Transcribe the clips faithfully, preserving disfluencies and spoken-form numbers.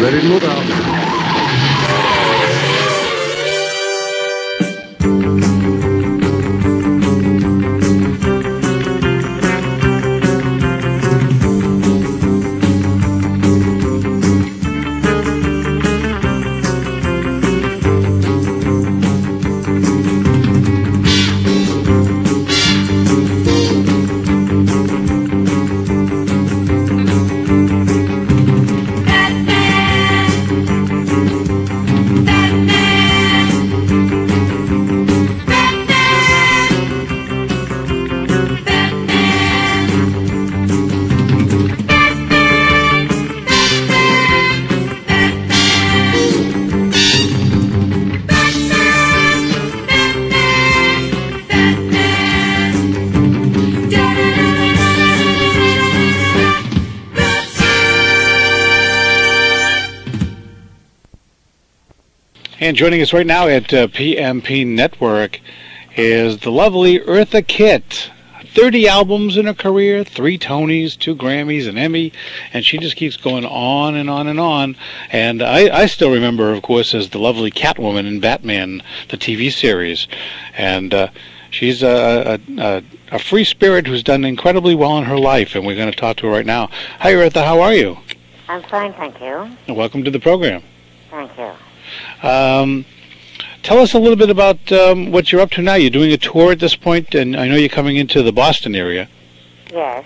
Ready to move out. And joining us right now at uh, P M P Network is the lovely Eartha Kitt. thirty albums in her career, three Tonys, two Grammys, an Emmy, and she just keeps going on and on and on. And I, I still remember her, of course, as the lovely Catwoman in Batman, the T V series. And uh, she's a, a, a free spirit who's done incredibly well in her life, and we're going to talk to her right now. Hi, Eartha, how are you? I'm fine, thank you. And welcome to the program. Thank you. Um, tell us a little bit about um, what you're up to now. You're doing a tour at this point, and I know you're coming into the Boston area. Yes.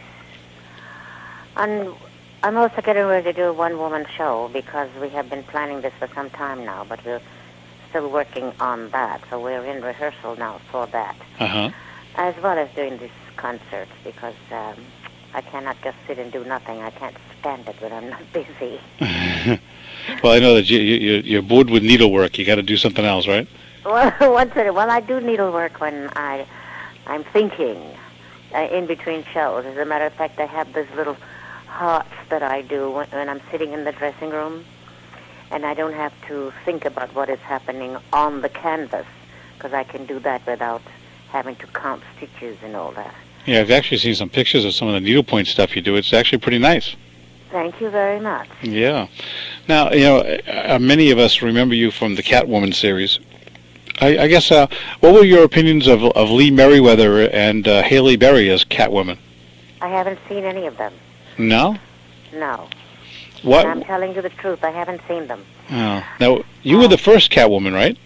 And I'm also getting ready to do a one-woman show because we have been planning this for some time now, but we're still working on that. So we're in rehearsal now for that. Uh-huh. As well as doing these concerts because um, I cannot just sit and do nothing. I can't stand it when I'm not busy. Well, I know that you, you, you're bored with needlework. You got to do something else, right? Well, once in a while, I do needlework when I, I'm thinking uh, in between shows. As a matter of fact, I have these little hearts that I do when, when I'm sitting in the dressing room, and I don't have to think about what is happening on the canvas because I can do that without having to count stitches and all that. Yeah, I've actually seen some pictures of some of the needlepoint stuff you do. It's actually pretty nice. Thank you very much. Yeah. Now, you know, uh, many of us remember you from the Catwoman series. I, I guess, uh, what were your opinions of, of Lee Merriweather and uh, Haley Berry as Catwoman? I haven't seen any of them. No? No. What? And I'm telling you the truth, I haven't seen them. Oh. Now, you were the first Catwoman, right?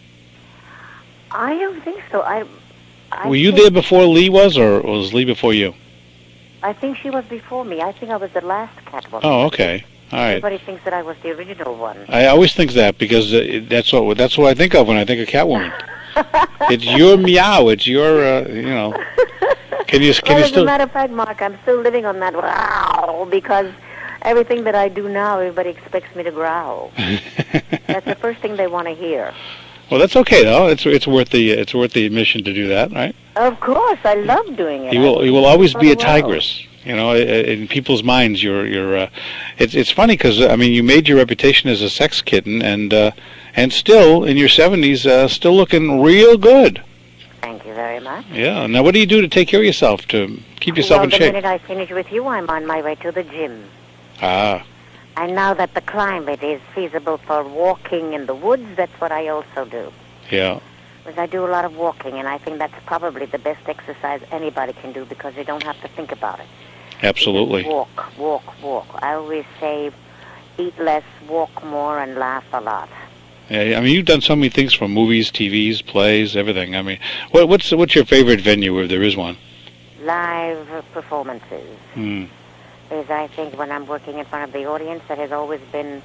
I don't think so. I. I were you think, there before Lee was, or was Lee before you? I think she was before me. I think I was the last Catwoman. Oh, okay. All right. Everybody thinks that I was the original one. I always think that because uh, that's what that's what I think of when I think of Catwoman. It's your meow. It's your, uh, you know. Can you can well, you as still? a matter of fact, Mark, I'm still living on that wow because everything that I do now, everybody expects me to growl. That's the first thing they want to hear. Well, that's okay though. It's it's worth the it's worth the admission to do that, right? Of course, I love doing it. You will you will always be a tigress. Well. You know, in people's minds, you're you're. Uh, it's it's funny because I mean, you made your reputation as a sex kitten, and uh, and still in your seventies, uh, still looking real good. Thank you very much. Yeah. Now, what do you do to take care of yourself to keep yourself well, in shape? Well, the minute I finish with you, I'm on my way to the gym. Ah. And now that the climate is feasible for walking in the woods, that's what I also do. Yeah. Because I do a lot of walking, and I think that's probably the best exercise anybody can do because you don't have to think about it. Absolutely. You walk, walk, walk. I always say, eat less, walk more, and laugh a lot. Yeah, I mean, you've done so many things from movies, T Vs, plays, everything. I mean, what, what's what's your favorite venue, if there is one? Live performances. Hmm. Is I think when I'm working in front of the audience, that has always been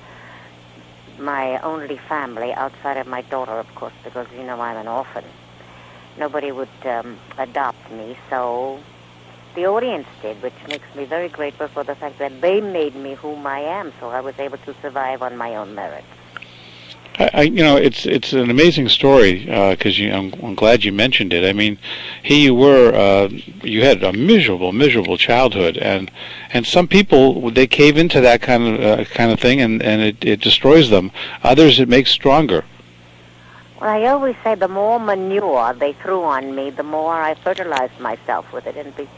my only family outside of my daughter, of course, because, you know, I'm an orphan. Nobody would um, adopt me, so the audience did, which makes me very grateful for the fact that they made me whom I am, so I was able to survive on my own merit. I, I you know, it's it's an amazing story because uh, you, I'm, I'm glad you mentioned it. I mean, here you were, uh, you had a miserable, miserable childhood, and and some people they cave into that kind of uh, kind of thing, and and it, it destroys them. Others it makes stronger. Well, I always say the more manure they threw on me, the more I fertilized myself with it, and be,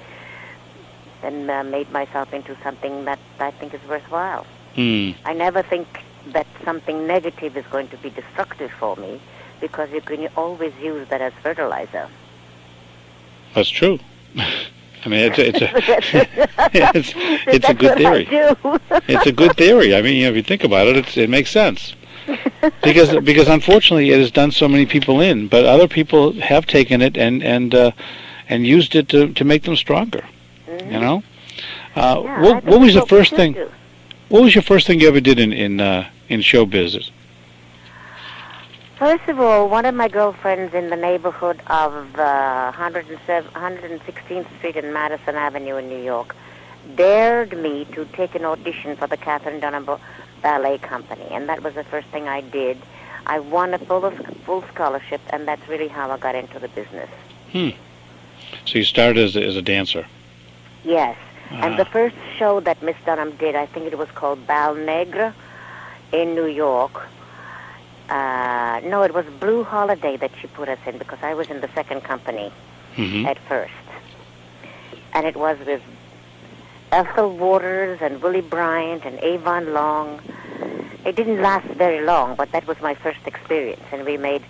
and uh, made myself into something that I think is worthwhile. Hmm. I never think that something negative is going to be destructive for me, because you can always use that as fertilizer. That's true. I mean, it's a, it's a, it's, it's a good theory. It's a good theory. I mean, you know, if you think about it, it's, it makes sense. Because because unfortunately, it has done so many people in, but other people have taken it and and uh, and used it to to make them stronger. Mm-hmm. You know, uh, yeah, what what was the first thing? Do. What was your first thing you ever did in in uh, in show business? First of all, one of my girlfriends in the neighborhood of uh, one hundred sixteenth Street and Madison Avenue in New York dared me to take an audition for the Katherine Dunham Ballet Company, and that was the first thing I did. I won a full, full scholarship, and that's really how I got into the business. Hmm. So you started as a, as a dancer? Yes. Ah. And the first show that Miss Dunham did, I think it was called Bal Negre in New York. Uh, no, it was Blue Holiday that she put us in, because I was in the second company mm-hmm. at first. And it was with Ethel Waters and Willie Bryant and Avon Long. It didn't last very long, but that was my first experience. And we made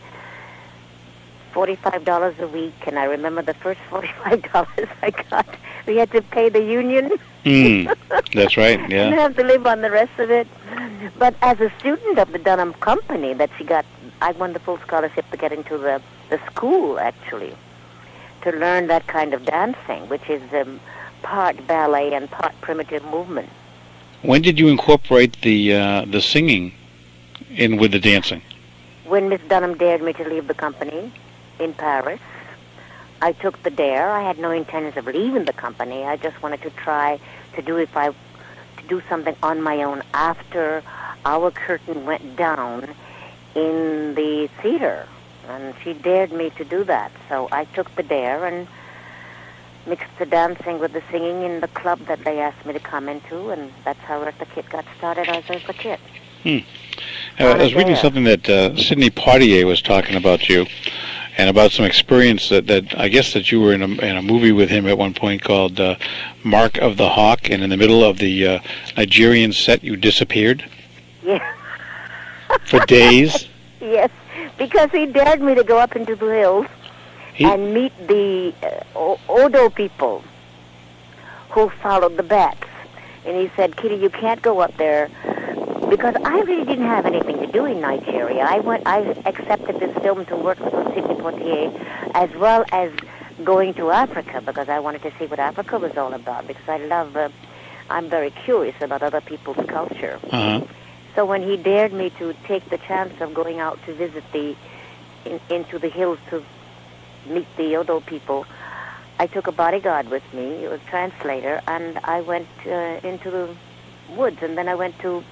forty-five dollars a week, and I remember the first forty-five dollars I got, we had to pay the union. Mm, that's right, yeah. And have to live on the rest of it. But as a student of the Dunham Company that she got, I won the full scholarship to get into the, the school, actually, to learn that kind of dancing, which is um, part ballet and part primitive movement. When did you incorporate the uh, the singing in with the dancing? When Miss Dunham dared me to leave the company in Paris, I took the dare. I had no intentions of leaving the company. I just wanted to try to do if I to do something on my own after our curtain went down in the theater, and she dared me to do that. So I took the dare and mixed the dancing with the singing in the club that they asked me to come into, and that's how Eartha Kitt got started as Eartha Kitt. Hmm. Uh, I was reading something that uh, Sidney Poitier was talking about you, and about some experience that, that I guess that you were in a, in a movie with him at one point called uh, Mark of the Hawk, and in the middle of the uh, Nigerian set you disappeared. Yeah. For days. Yes, because he dared me to go up into the hills he... and meet the uh, Odo people who followed the bats. And he said, Kitty, you can't go up there, because I really didn't have anything to do in Nigeria. I went. I accepted this film to work with Sidney Poitier, as well as going to Africa, because I wanted to see what Africa was all about, because I love, uh, I'm very curious about other people's culture. Uh-huh. So when he dared me to take the chance of going out to visit the, in, into the hills to meet the Odo people, I took a bodyguard with me, a translator, and I went uh, into the woods, and then I went to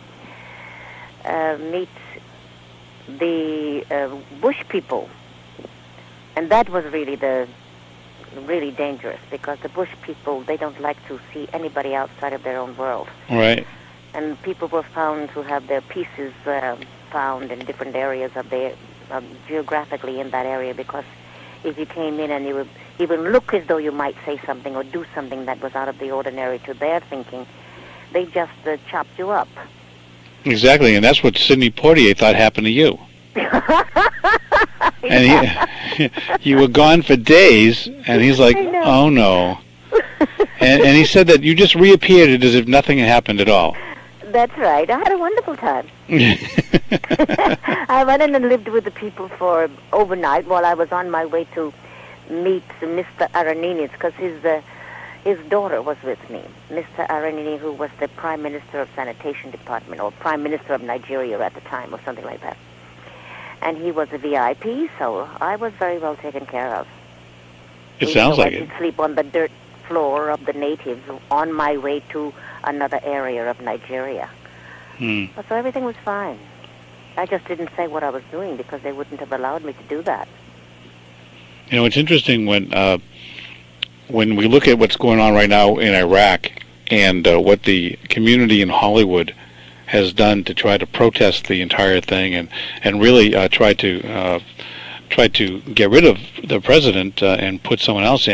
uh, meet the uh, bush people. And that was really the really dangerous, because the bush people, they don't like to see anybody outside of their own world. Right. And people were found to have their pieces uh, found in different areas of their, uh, geographically in that area, because if you came in and you would even look as though you might say something or do something that was out of the ordinary to their thinking, they just uh, chopped you up. Exactly, and that's what Sidney Poitier thought happened to you. And he, you were gone for days, and he's like, oh no. and, and he said that you just reappeared as if nothing had happened at all. That's right. I had a wonderful time. I went in and lived with the people for overnight while I was on my way to meet Mister Aranines, because his uh, his daughter was with me. Mister Aranini, who was the Prime Minister of Sanitation Department, or Prime Minister of Nigeria at the time, or something like that. And he was a V I P, so I was very well taken care of. It Even sounds like I it. I could sleep on the dirt floor of the natives on my way to another area of Nigeria. Hmm. So everything was fine. I just didn't say what I was doing, because they wouldn't have allowed me to do that. You know, it's interesting when uh, when we look at what's going on right now in Iraq, and uh, what the community in Hollywood has done to try to protest the entire thing, and and really uh, try to uh, try to get rid of the president uh, and put someone else in.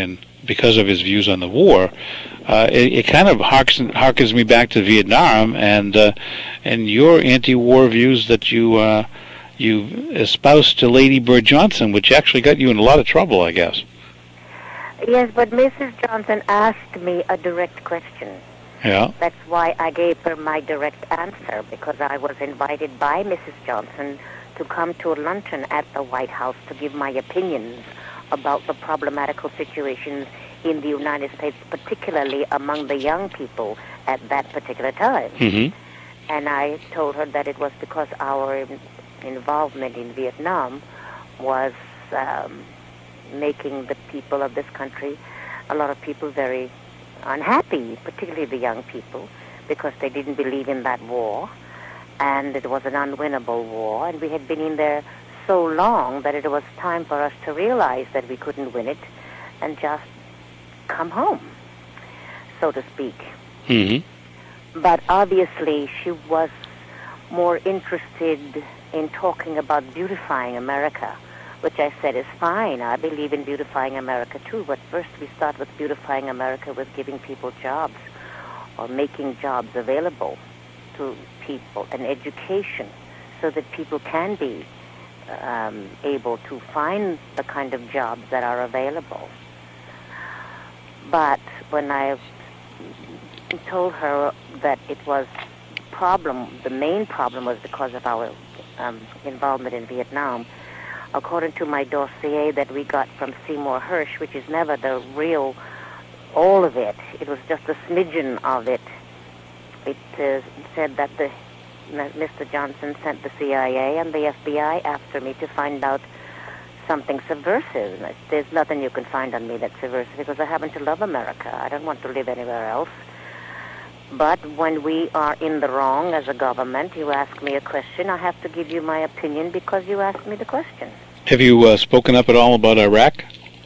because of his views on the war, uh, it, it kind of harkens, harkens me back to Vietnam and uh, and your anti-war views that you uh, you espoused to Lady Bird Johnson, which actually got you in a lot of trouble, I guess. Yes, but Missus Johnson asked me a direct question. Yeah. That's why I gave her my direct answer, because I was invited by Missus Johnson to come to a luncheon at the White House to give my opinions about the problematical situations in the United States, particularly among the young people at that particular time. Mm-hmm. And I told her that it was because our involvement in Vietnam was um, making the people of this country, a lot of people, very unhappy, particularly the young people, because they didn't believe in that war, and it was an unwinnable war, and we had been in there so long that it was time for us to realize that we couldn't win it and just come home, so to speak. Mm-hmm. But obviously she was more interested in talking about beautifying America, which I said is fine. I believe in beautifying America too, but first we start with beautifying America with giving people jobs or making jobs available to people and education so that people can be um, able to find the kind of jobs that are available. But when I told her that it was problem, the main problem was because of our um, involvement in Vietnam, according to my dossier that we got from Seymour Hersh, which is never the real, all of it, it was just a smidgen of it. It uh, said that the Mister Johnson sent the C I A and the F B I after me to find out something subversive. There's nothing you can find on me that's subversive because I happen to love America. I don't want to live anywhere else. But when we are in the wrong as a government, you ask me a question, I have to give you my opinion because you asked me the question. Have you uh, spoken up at all about Iraq?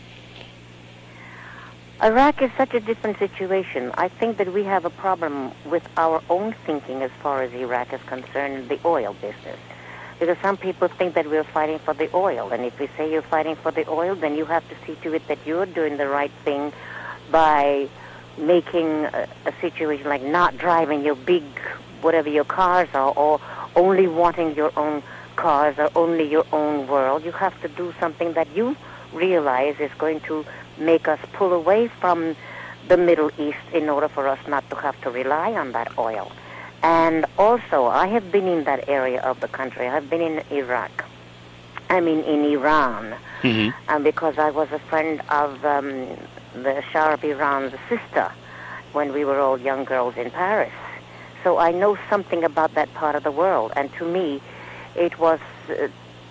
Iraq is such a different situation. I think that we have a problem with our own thinking as far as Iraq is concerned, the oil business. Because some people think that we're fighting for the oil, and if we say you're fighting for the oil, then you have to see to it that you're doing the right thing by making a, a situation like not driving your big, whatever your cars are, or only wanting your own cars or only your own world. You have to do something that you realize is going to make us pull away from the Middle East in order for us not to have to rely on that oil. And also, I have been in that area of the country. I've been in Iraq. I mean, in Iran. Mm-hmm. And because I was a friend of um, the Shah of Iran's sister when we were all young girls in Paris. So I know something about that part of the world. And to me, it was uh,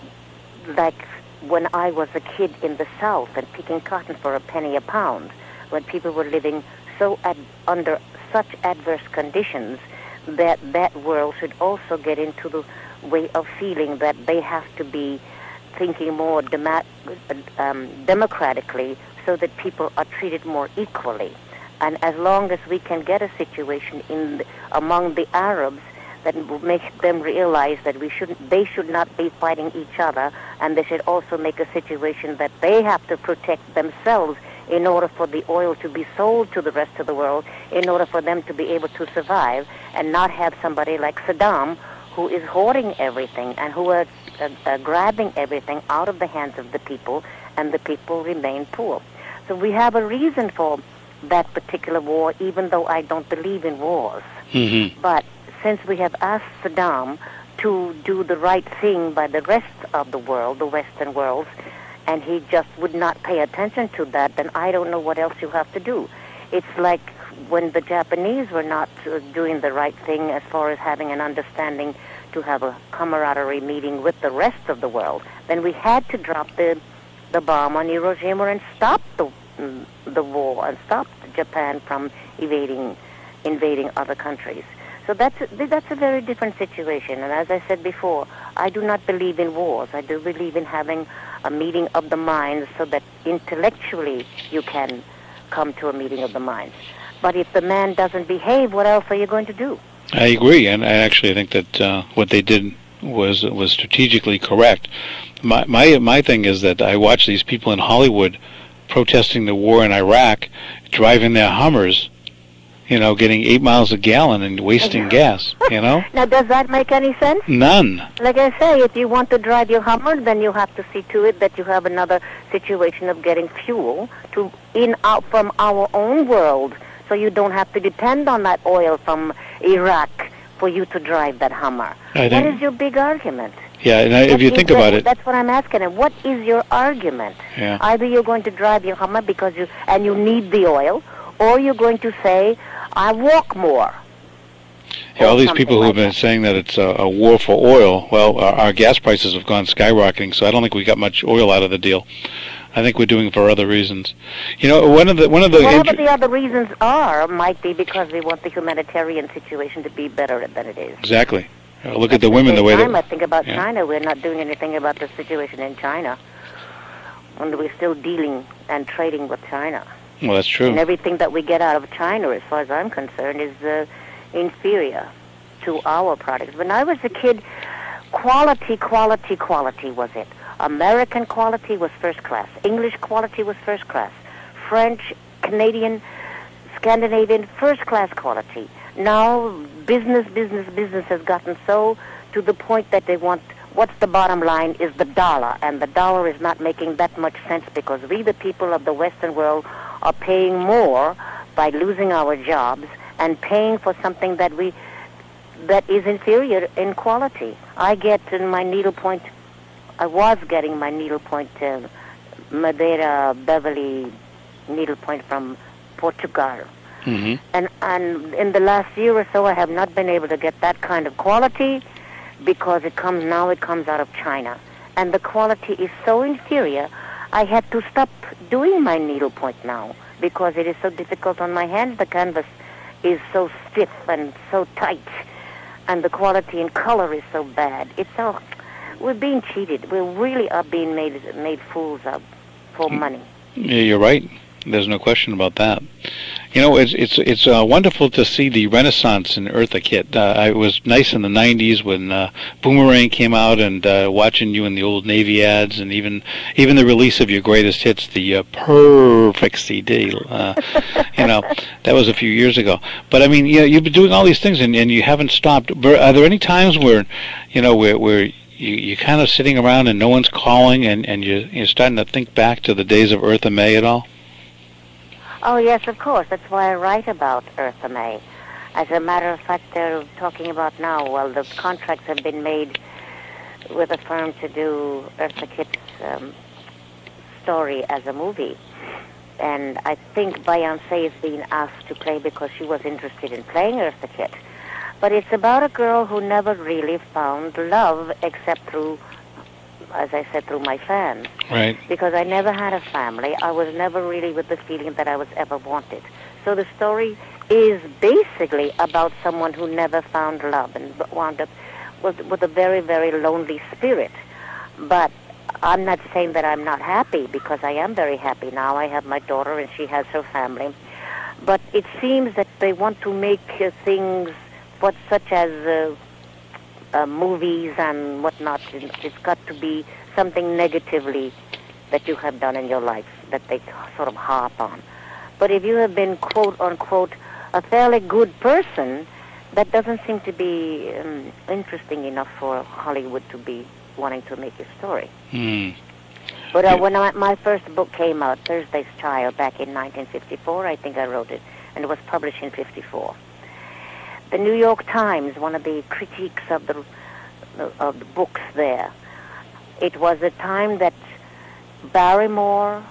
like when I was a kid in the South and picking cotton for a penny a pound, when people were living so ad- under such adverse conditions that that world should also get into the way of feeling that they have to be thinking more dem- um, democratically so that people are treated more equally. And as long as we can get a situation in the, among the Arabs that will make them realize that we shouldn't, they should not be fighting each other, and they should also make a situation that they have to protect themselves in order for the oil to be sold to the rest of the world, in order for them to be able to survive and not have somebody like Saddam who is hoarding everything and who are uh, uh, grabbing everything out of the hands of the people, and the people remain poor. So we have a reason for that particular war, even though I don't believe in wars. Mm-hmm. But since we have asked Saddam to do the right thing by the rest of the world, the Western world, and he just would not pay attention to that, then I don't know what else you have to do. It's like when the Japanese were not uh, doing the right thing as far as having an understanding to have a camaraderie meeting with the rest of the world, then we had to drop the the bomb on Hiroshima and stop the the war and stop Japan from evading, invading other countries. So that's a, that's a very different situation. And as I said before, I do not believe in wars. I do believe in having a meeting of the minds so that intellectually you can come to a meeting of the minds. But if the man doesn't behave, what else are you going to do? I agree, and I actually think that uh, what they did was was strategically correct. My my my thing is that I watch these people in Hollywood protesting the war in Iraq, driving their Hummers, you know, getting eight miles a gallon and wasting gas, you know? Now, does that make any sense? None. Like I say, if you want to drive your Hummer, then you have to see to it that you have another situation of getting fuel to in out from our own world, so you don't have to depend on that oil from Iraq for you to drive that Hummer. I What think, is your big argument? yeah, and I, if What you is think the- about it, That's what I'm asking him. What is your argument? yeah. Either you're going to drive your Hummer because you and you need the oil, or you're going to say, I walk more. Yeah, all or these something people who have like been saying that it's a, a war for oil, well, our, our gas prices have gone skyrocketing, so I don't think we got much oil out of the deal. I think we're doing it for other reasons. You know, one of the one of the Whatever inter- the other reasons are, might be because we want the humanitarian situation to be better than it is. exactly. Uh, look at the women, the way time, I that think about yeah. China. We're not doing anything about the situation in China, and we're still dealing and trading with China. well, that's true. And everything that we get out of China, as far as I'm concerned, is uh, inferior to our products. When I was a kid, quality, quality, quality was it. American quality was first class. English quality was first class. French, Canadian, Scandinavian, first class quality. Now, business, business, business has gotten so to the point that they want, what's the bottom line is the dollar, and the dollar is not making that much sense because we, the people of the Western world, are paying more by losing our jobs and paying for something that we that is inferior in quality. I get in my needlepoint, I was getting my needlepoint uh, Madeira Beverly needlepoint from Portugal. hmm And, and in the last year or so, I have not been able to get that kind of quality because it comes now it comes out of China. And the quality is so inferior, I had to stop doing my needlepoint now because it is so difficult on my hands. The canvas is so stiff and so tight, and the quality and color is so bad. It's so, we're being cheated. We really are being made made fools of for money. Yeah, you're right. There's no question about that. You know, it's it's it's uh, wonderful to see the renaissance in Eartha Kitt. Uh, it was nice in the nineties when uh, Boomerang came out, and uh, watching you in the old Navy ads, and even even the release of your greatest hits, the uh, Perfect C D. Uh, you know, that was a few years ago. But I mean, you know, you've been doing all these things, and, and you haven't stopped. Are there any times where, you know, where where you you're kind of sitting around and no one's calling, and and you you're starting to think back to the days of Eartha May at all? Oh, yes, of course. That's why I write about Eartha May. As a matter of fact, they're talking about now, well, the contracts have been made with a firm to do Eartha Kitt's um, story as a movie. And I think Beyoncé is being asked to play because she was interested in playing Eartha Kitt. But it's about a girl who never really found love except through, as I said, through my fans. Right. Because I never had a family. I was never really with the feeling that I was ever wanted. So the story is basically about someone who never found love and wound up with, with a very, very lonely spirit. But I'm not saying that I'm not happy, because I am very happy now. I have my daughter and she has her family. But it seems that they want to make uh, things what, such as uh, uh, movies and whatnot. It's got to be something negatively that you have done in your life that they sort of harp on. But if you have been, quote unquote, a fairly good person, that doesn't seem to be um, interesting enough for Hollywood to be wanting to make a story. Hmm. But uh, when I, my first book came out, Thursday's Child, back in nineteen fifty-four, I think I wrote it, and it was published in fifty-four. The New York Times, one of the critiques of the of the books there, it was a time that Barrymore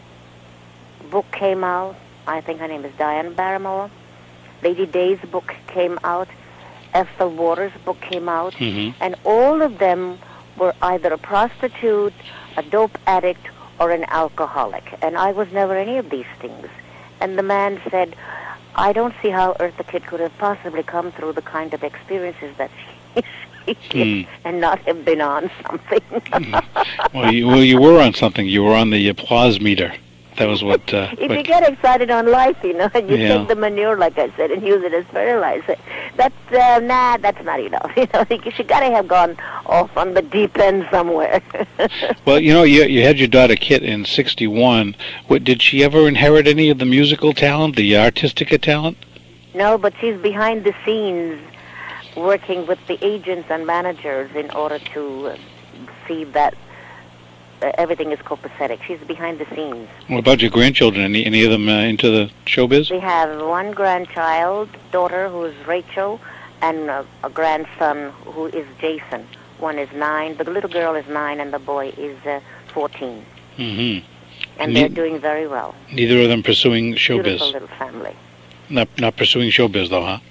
book came out. I think her name is Diane Barrymore. Lady Day's book came out. Ethel Waters' book came out. Mm-hmm. And all of them were either a prostitute, a dope addict, or an alcoholic. And I was never any of these things. And the man said, I don't see how Eartha Kitt could have possibly come through the kind of experiences that she, she did Mm. and not have been on something. Well, you, well, you were on something. You were on the applause meter. That was what... Uh, if what, you get excited on life, you know, and you Yeah. take the manure, like I said, and use it as fertilizer, that's, uh, nah, that's not enough. You know, she got to have gone off on the deep end somewhere. Well, you know, you you had your daughter Kit in sixty-one. What, did she ever inherit any of the musical talent, the artistic talent? No, but she's behind the scenes working with the agents and managers in order to uh, see that uh, everything is copacetic. She's behind the scenes. What about your grandchildren? Any any of them uh, into the showbiz? We have one grandchild, daughter, who is Rachel, and a, a grandson who is Jason. One is nine. The little girl is nine, and the boy is uh, fourteen. Mm-hmm. And Ne- they're doing very well. Neither of them pursuing showbiz. Beautiful little family. Not not pursuing showbiz though, huh?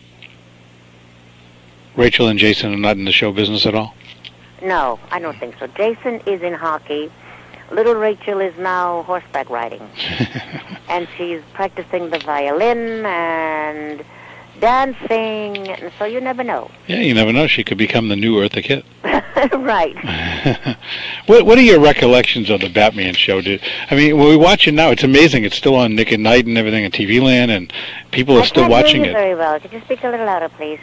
Rachel and Jason are not in the show business at all? No, I don't think so. Jason is in hockey. Little Rachel is now horseback riding. And she's practicing the violin and dancing, and so you never know. Yeah, you never know. She could become the new Eartha Kitt. Right. what What are your recollections of the Batman show? Did, I mean, when we watch it now, it's amazing. It's still on Nick at Night and everything on T V Land, and people are I still can't watching hear you it. very well. Could you speak a little louder, please?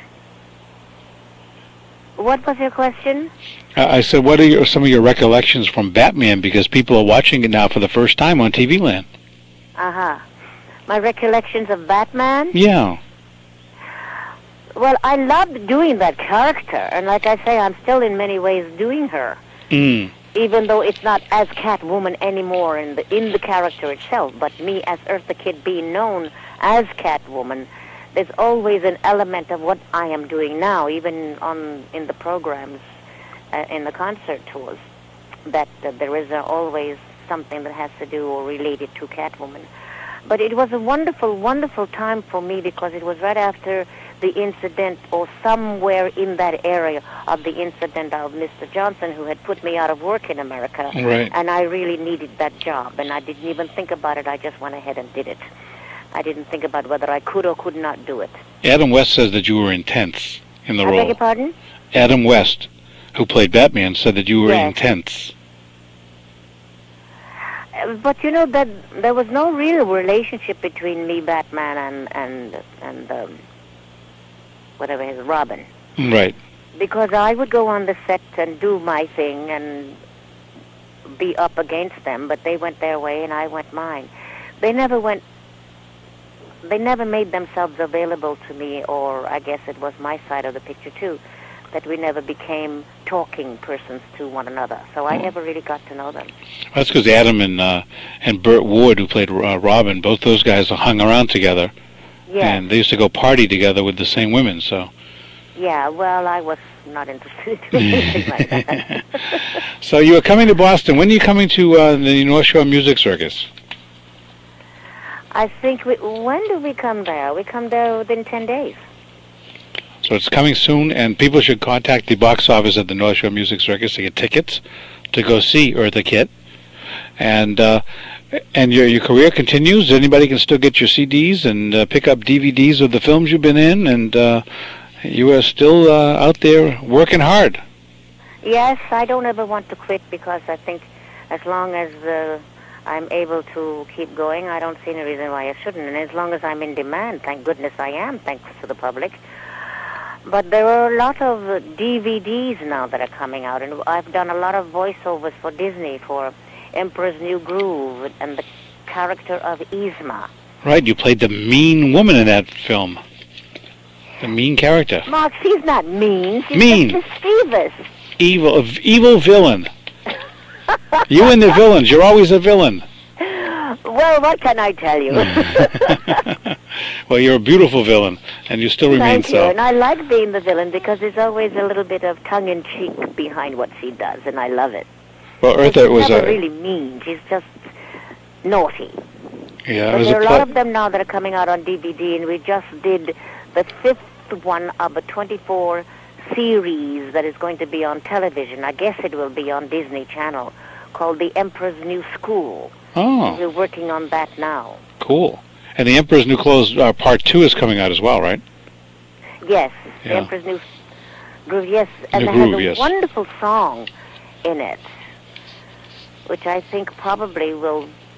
What was your question? Uh, I said, what are your, some of your recollections from Batman? Because people are watching it now for the first time on T V Land. Uh-huh. My recollections of Batman? Yeah. Well, I loved doing that character, and like I say, I'm still in many ways doing her. Mm. Even though it's not as Catwoman anymore in the in the character itself, but me as Eartha Kitt being known as Catwoman, there's always an element of what I am doing now, even on in the programs, uh, in the concert tours, that uh, there is uh, always something that has to do or related to Catwoman. But it was a wonderful, wonderful time for me because it was right after the incident or somewhere in that area of the incident of Mister Johnson, who had put me out of work in America. Right. And I really needed that job, and I didn't even think about it. I just went ahead and did it. I didn't think about whether I could or could not do it. Adam West says that you were intense in the I role. beg your pardon? Adam West, who played Batman, said that you were Yes. intense. Uh, But you know that there was no real relationship between me, Batman, and and and um, whatever his Robin, Right. because I would go on the set and do my thing and be up against them, but they went their way and I went mine. They never went. They never made themselves available to me, or I guess it was my side of the picture too, that we never became talking persons to one another. So I never really got to know them. That's because Adam and uh, and Burt Ward, who played uh, Robin, both those guys hung around together, Yeah. and they used to go party together with the same women. So, Yeah, well, I was not interested in anything like that. so you are coming to Boston. When are you coming to uh, the North Shore Music Circus? I think we, when do we come there? We come there within ten days. So it's coming soon, and people should contact the box office at the North Shore Music Circus to get tickets to go see Eartha Kitt. And uh, and your your career continues. Anybody can still get your C Ds and uh, pick up D V Ds of the films you've been in, and uh, you are still uh, out there working hard. Yes, I don't ever want to quit because I think as long as uh, I'm able to keep going, I don't see any reason why I shouldn't. And as long as I'm in demand, thank goodness I am, thanks to the public. But there are a lot of uh, D V Ds now that are coming out, and I've done a lot of voiceovers for Disney for Emperor's New Groove and the character of Yzma. Right, you played the mean woman in that film. The mean character. Mark, she's not mean. She's Mean. just mischievous. Evil, evil villain. You and the villains. You're always a villain. Well, what can I tell you? Well, you're a beautiful villain, and you still remain Thank you. so. And I like being the villain because there's always a little bit of tongue-in-cheek behind what she does, and I love it. Well, But Eartha she's was never a really mean. She's just naughty. yeah. It But was there a are a lot ple- of them now that are coming out on D V D, and we just did the fifth one of a twenty-four series that is going to be on television. I guess it will be on Disney Channel, called The Emperor's New School. Oh, We're working on that now. cool. And the Emperor's New Clothes uh, Part Two is coming out as well, right? Yes, The Yeah. Emperor's New Groove, yes. And New it has Groove, a yes. wonderful song in it, which I think probably will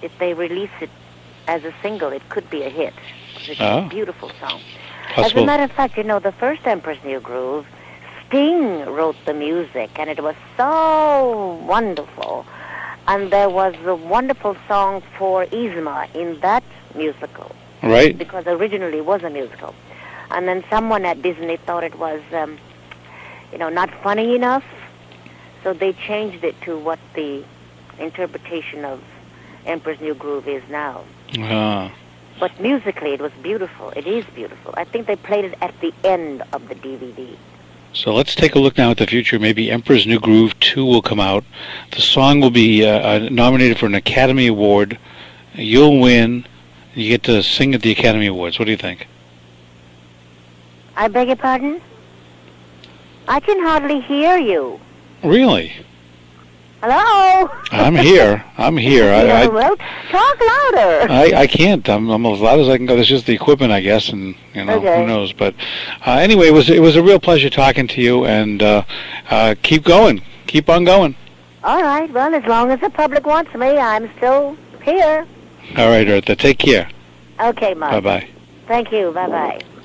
if they release it as a single, it could be a hit. It's Oh. a beautiful song. As a Possible. matter of fact, you know, the first Emperor's New Groove, Sting wrote the music, and it was so wonderful. And there was a wonderful song for Yzma in that musical, Right? because originally it was a musical. And then someone at Disney thought it was, um, you know, not funny enough, so they changed it to what the interpretation of Emperor's New Groove is now. Ah. But musically, it was beautiful. It is beautiful. I think they played it at the end of the D V D. So let's take a look now at the future. Maybe Emperor's New Groove two will come out. The song will be uh, uh, nominated for an Academy Award. You'll win. You get to sing at the Academy Awards. What do you think? I beg your pardon? I can hardly hear you. Really? Hello? I'm here. I'm here. I, Yeah, I, well, talk louder. I, I can't. I'm, I'm as loud as I can go. That's just the equipment, I guess, and you know Okay. who knows. But uh, anyway, it was it was a real pleasure talking to you, and uh, uh, keep going, keep on going. All right, well, as long as the public wants me, I'm still here. All right, Eartha. Take care. Okay, Mark. Bye bye. Thank you. Bye-bye.